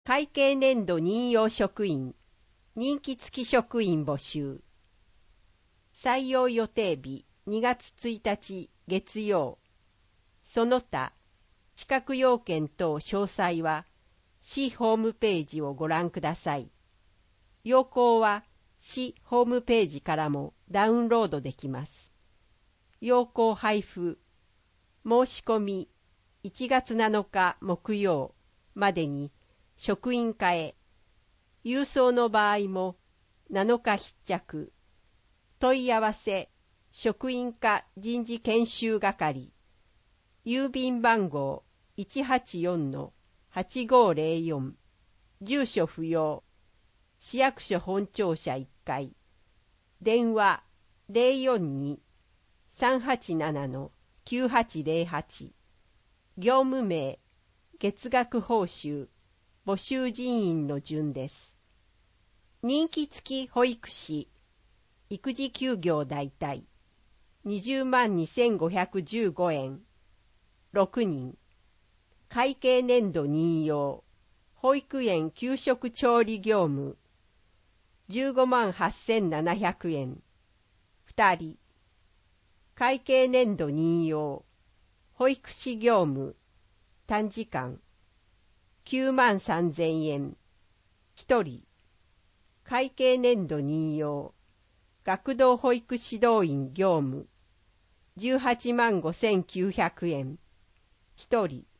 会計年度任用職員、任期付き職員募集。採用予定日2月1日月曜。その他、資格要件等詳細は、市ホームページをご覧ください。要項は、市ホームページからもダウンロードできます。要項配布。申し込み1月7日木曜までに職員課へ。郵送の場合も7日必着。問い合わせ職員課人事研修係。郵便番号 184-8504。住所不要。市役所本庁舎1階。電話 042-387-9808。業務名、月額報酬、募集人員の順です。任期付き保育士、育児休業代替、202,515円。6人。会計年度任用、保育園給食調理業務、158,700円。2人。会計年度任用、保育士業務、短時間、93,000円。1人。会計年度任用、学童保育指導員業務、185,900円。1人。